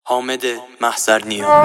حامد محضرنیا.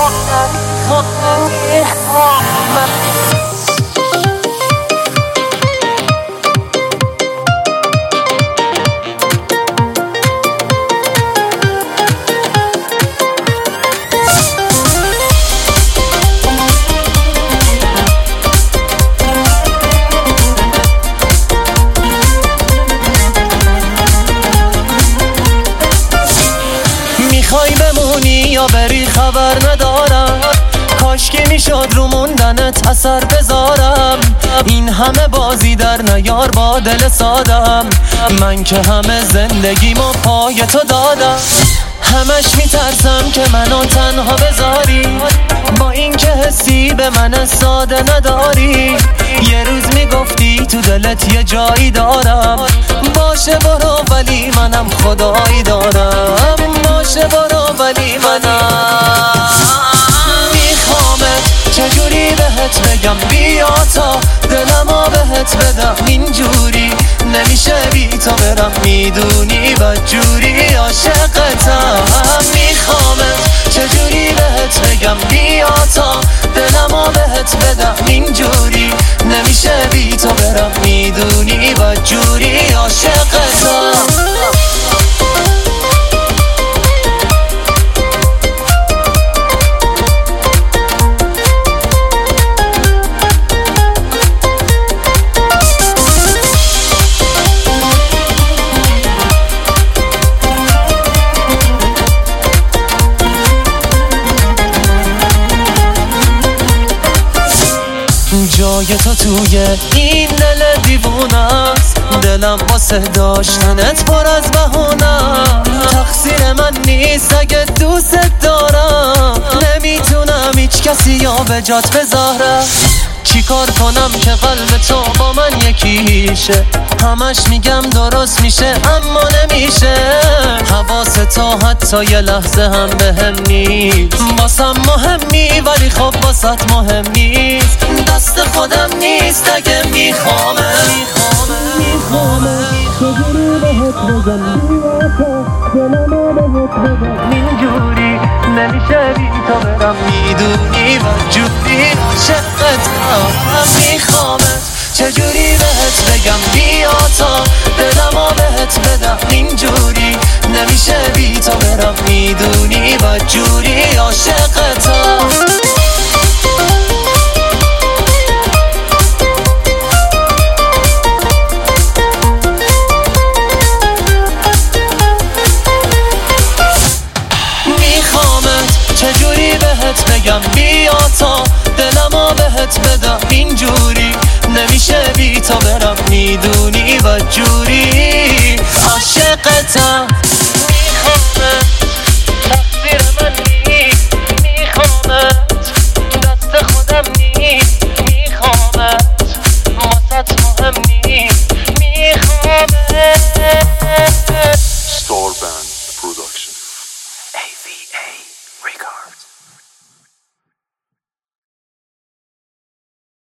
میخوای بمونی یا بری خبر ندارم، کاش که میشد رو موندنت اثر بذارم. این همه بازی در نیار با دل سادم، من که همه زندگیمو پای تو دادم. همش میترسم که منو تنها بذاری، با این که حسی به من ساده نداری. یه روز میگفتی تو دلت یه جایی دارم، باشه برو ولی منم خدایی دارم. باشه برو ولی منم میخوامت، چجوری بهت بگم بیا تا دلمو بهت بدم. اینجوری نمیشه بی تو برم، میدونی بدجوری عاشقتم. میخوامت، چجوری بهت بگم بیا تا دلمو بهت بدم. اینجوری نمیشه بی تو برم، میدونی بدجوری عاشقتم. جای تو توی این دل دیوونه است، دلم واسه داشتنت پر از بهونه. تقصیر من نیست اگه دوست دارم، نمیتونم هیچ کسی یا به جات بذارم. چیکار کنم که قلب تو با من یکیشه؟ همش میگم درست میشه اما نمیشه. حواس تو حتی یه لحظه هم بهم نیست. واسم مهمی ولی خب واسط مهم نیست. دست خودم نیست اگه میخوامه چجوری بهت بگم بیا تا دلمو بهت بدم. اینجوری نمیشه بی تو برم، میدونی بدجوری عاشقتم. میخوامت، چجوری بهت بگم بیا تا دلمو بهت بدم. اینجوری نمیشه بی تو برم، میدونی بدجوری عاشقتم. چجوری بهت بگم بیا تا دلمو بهت بدم. اینجوری نمیشه بی تو برم، میدونی بدجوری عاشقتم.